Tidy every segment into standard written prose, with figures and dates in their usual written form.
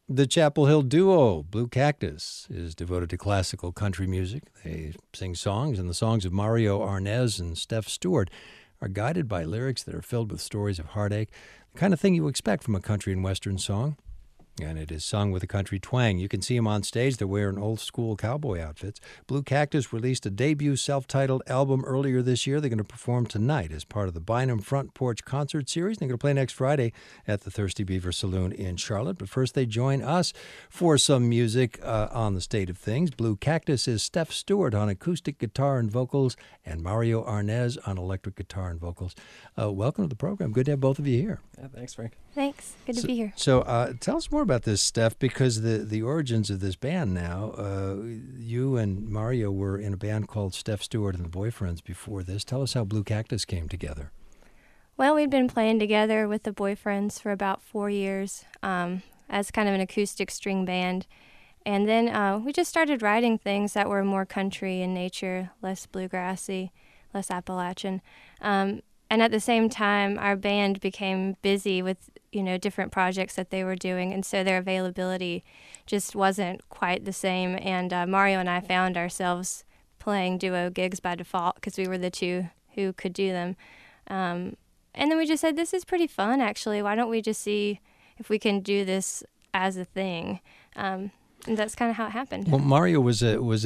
The Chapel Hill duo, Blue Cactus, is devoted to classical country music. They sing songs, and the songs of Mario Arnez and Steph Stewart are guided by lyrics that are filled with stories of heartache, the kind of thing you expect from a country and western song. And it is sung with a country twang. You can see them on stage. They're wearing old-school cowboy outfits. Blue Cactus released a debut self-titled album earlier this year. They're going to perform tonight as part of the Bynum Front Porch Concert Series. They're going to play next Friday at the Thirsty Beaver Saloon in Charlotte. But first, they join us for some music on the state of things. Blue Cactus is Steph Stewart on acoustic guitar and vocals, and Mario Arnez on electric guitar and vocals. Welcome to the program. Good to have both of you here. Yeah, thanks, Frank. Thanks. Good to be here. So tell us more about this, Steph, because the origins of this band now, you and Mario were in a band called Steph Stewart and the Boyfriends before this. Tell us how Blue Cactus came together. Well, we'd been playing together with the Boyfriends for about 4 years as kind of an acoustic string band. And then we just started writing things that were more country in nature, less bluegrassy, less Appalachian. And at the same time, our band became busy with, different projects that they were doing, and so their availability just wasn't quite the same. And Mario and I found ourselves playing duo gigs by default because we were the two who could do them. And then we just said, this is pretty fun, actually. Why don't we just see if we can do this as a thing? And that's kind of how it happened. Well, Mario, it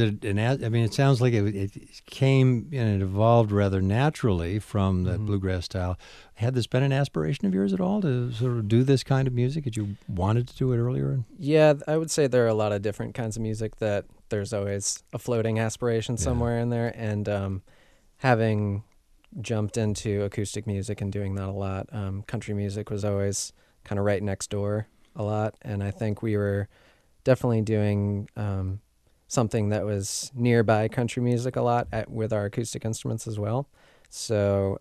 sounds like it came and it evolved rather naturally from the bluegrass style. Had this been an aspiration of yours at all to sort of do this kind of music? Had you wanted to do it earlier? Yeah, I would say there are a lot of different kinds of music that there's always a floating aspiration somewhere in there. And having jumped into acoustic music and doing that a lot, country music was always kind of right next door a lot. And I think we were definitely doing something that was nearby country music a lot with our acoustic instruments as well. So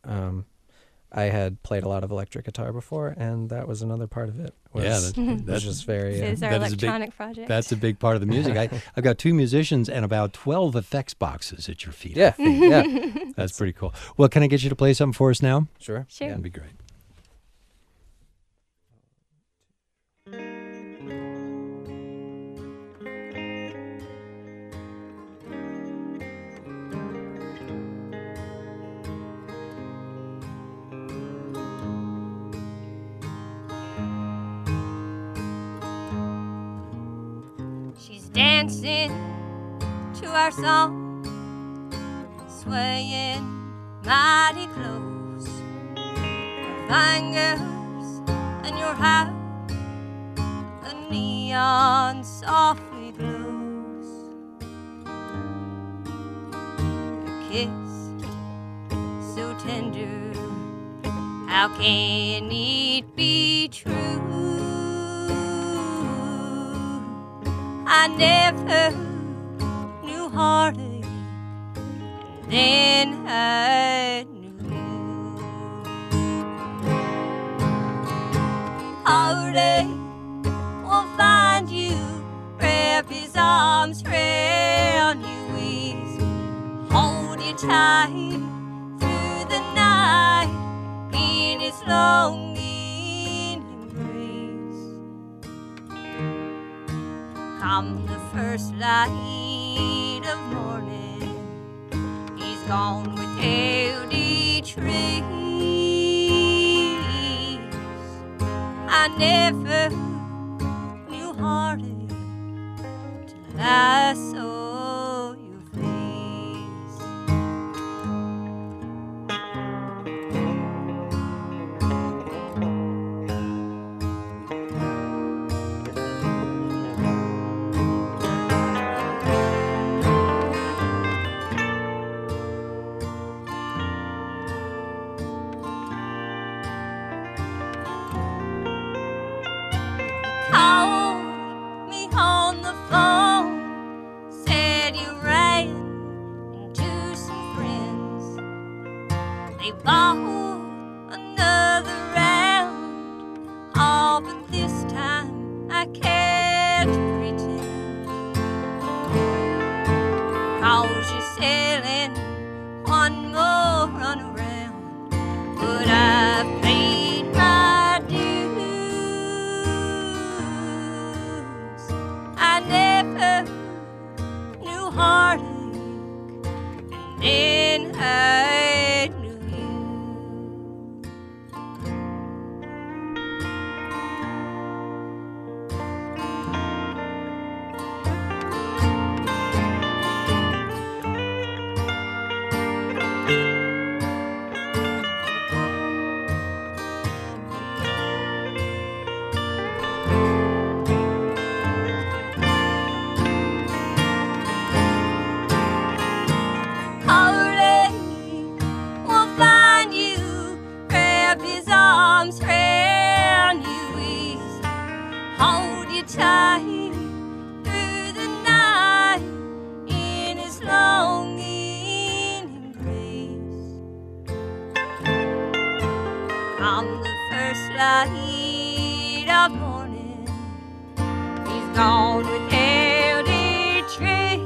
I had played a lot of electric guitar before, and that was another part of it. That's just very... It's our electronic project. That's a big part of the music. I've got 2 musicians and about 12 effects boxes at your feet. Yeah, yeah. That's pretty cool. Well, can I get you to play something for us now? Sure. Sure. That'd be great. Dancing to our song, swaying mighty close. Her fingers and your hair, the neon softly glows. Her kiss so tender, how can it be true? I never knew heartache, and then I knew you. Heartache will find you, wrap his arms round you easy, hold you tight through the night in his longing embrace. Come the first light of morning, he's gone without a trace. I never knew heartache till I saw your face. Called me on the phone, said you ran into some friends. They bought another round, oh, but this time I can't pretend. 'Cause you're selling one more run around, but I've paid my dues. I never knew heartache, and then I knew you. Tight through the night in his longing embrace. Come the first light of morning, he's gone without a trace.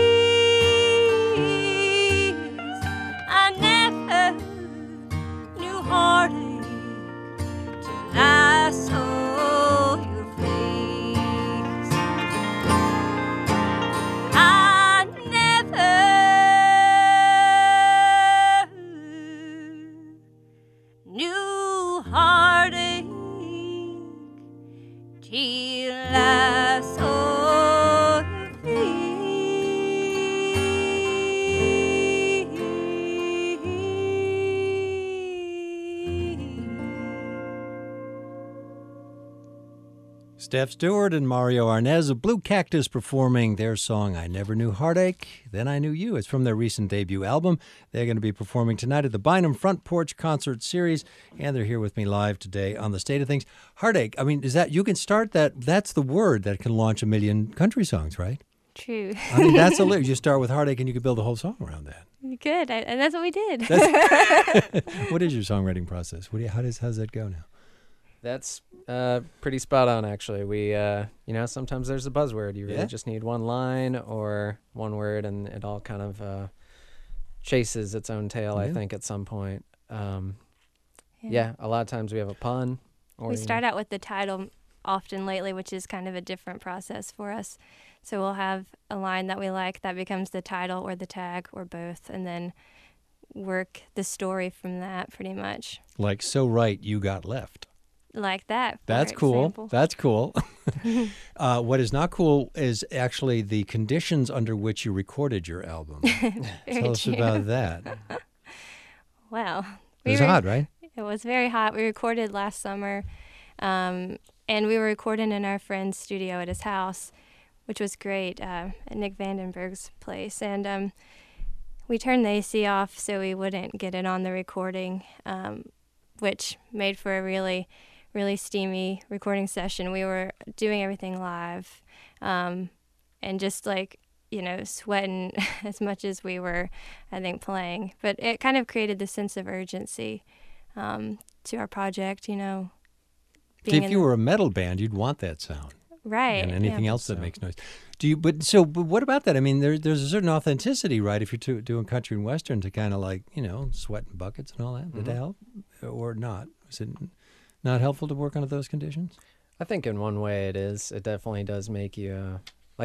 I never knew heartache till I saw your face. I never knew heartache till I saw your face. Steph Stewart and Mario Arnez of Blue Cactus performing their song, I Never Knew Heartache, Then I Knew You. It's from their recent debut album. They're going to be performing tonight at the Bynum Front Porch Concert Series, and they're here with me live today on The State of Things. Heartache, I mean, is that, you can start that, that's the word that can launch a million country songs, right? True. I mean, that's a lyric. You start with heartache and you could build a whole song around that. Good, and that's what we did. What is your songwriting process? How does that go now? That's pretty spot on, actually. We, sometimes there's a buzzword. You really just need one line or one word, and it all kind of chases its own tail, I think, at some point. A lot of times we have a pun. Or, we start out with the title often lately, which is kind of a different process for us. So we'll have a line that we like that becomes the title or the tag or both, and then work the story from that pretty much. Like, so right, you got left. Like that. That's cool. That's cool. What is not cool is actually the conditions under which you recorded your album. Tell us about that. Well, it was hot, right? It was very hot. We recorded last summer, and we were recording in our friend's studio at his house, which was great, at Nick Vandenberg's place. And we turned the AC off so we wouldn't get it on the recording, which made for a really steamy recording session. We were doing everything live, and just sweating as much as we were, I think, playing. But it kind of created the sense of urgency to our project, See, if you were a metal band, you'd want that sound. Right. And anything else that makes noise. But what about that? I mean, there's a certain authenticity, right? If you're doing country and western, to kind of sweat in buckets and all that. Did that help or not? Was it not helpful to work under those conditions? I think in one way it is. It definitely does make you,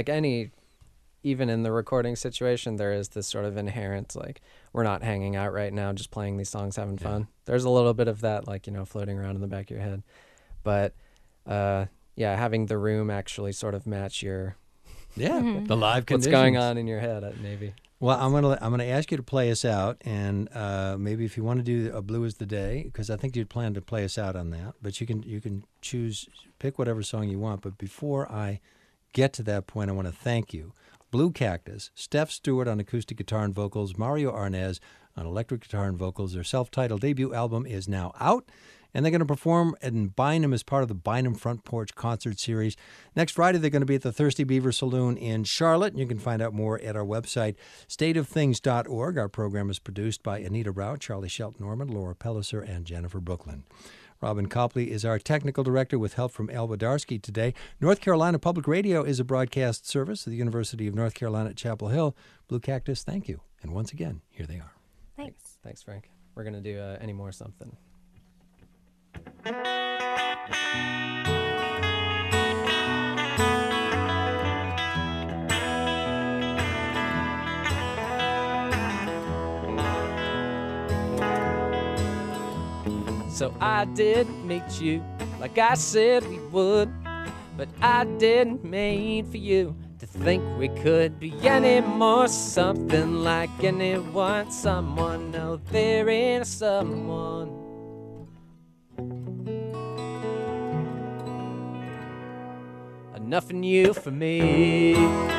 even in the recording situation, there is this sort of inherent, we're not hanging out right now, just playing these songs, having fun. There's a little bit of that, floating around in the back of your head. But, having the room actually sort of match your... the live conditions. What's going on in your head, maybe. Well, I'm gonna ask you to play us out, and maybe if you want to do a Blue Is the Day, because I think you'd plan to play us out on that. But you can pick whatever song you want. But before I get to that point, I want to thank you. Blue Cactus, Steph Stewart on acoustic guitar and vocals, Mario Arnez on electric guitar and vocals. Their self-titled debut album is now out, and they're going to perform in Bynum as part of the Bynum Front Porch Concert Series. Next Friday, they're going to be at the Thirsty Beaver Saloon in Charlotte. You can find out more at our website, stateofthings.org. Our program is produced by Anita Rao, Charlie Shelton Norman, Laura Pelliser, and Jennifer Brooklyn. Robin Copley is our technical director with help from Al Wadarski today. North Carolina Public Radio is a broadcast service of the University of North Carolina at Chapel Hill. Blue Cactus, thank you. And once again, here they are. Thanks, Frank. We're going to do Any More Something. So I did meet you like I said we would, but I didn't mean for you to think we could be any more something like anyone, someone. No, there ain't a someone. Enough in you for me.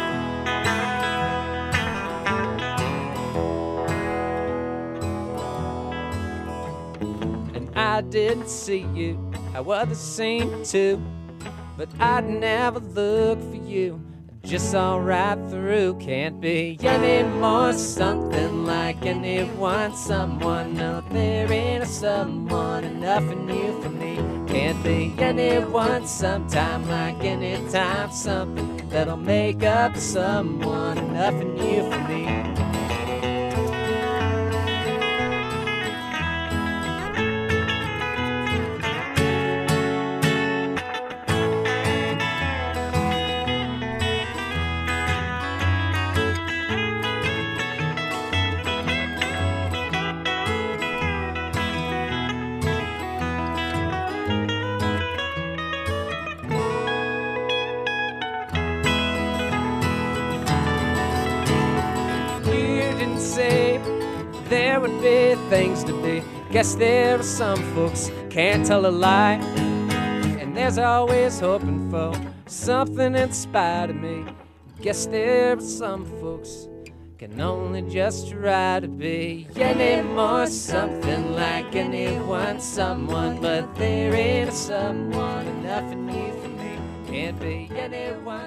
And I didn't see you how others seem to, but I'd never look for you. Just all right through, can't be any more something like anyone, someone. No, there ain't a someone. Enough in you for me. Can't be anyone, sometime like anytime, something that'll make up someone. Enough in you for me. There would be things to be. Guess there are some folks can't tell a lie, and there's always hoping for something in spite of me. Guess there are some folks can only just try to be any more something like anyone, someone, but there ain't a someone. Enough in you for me. Can't be anyone.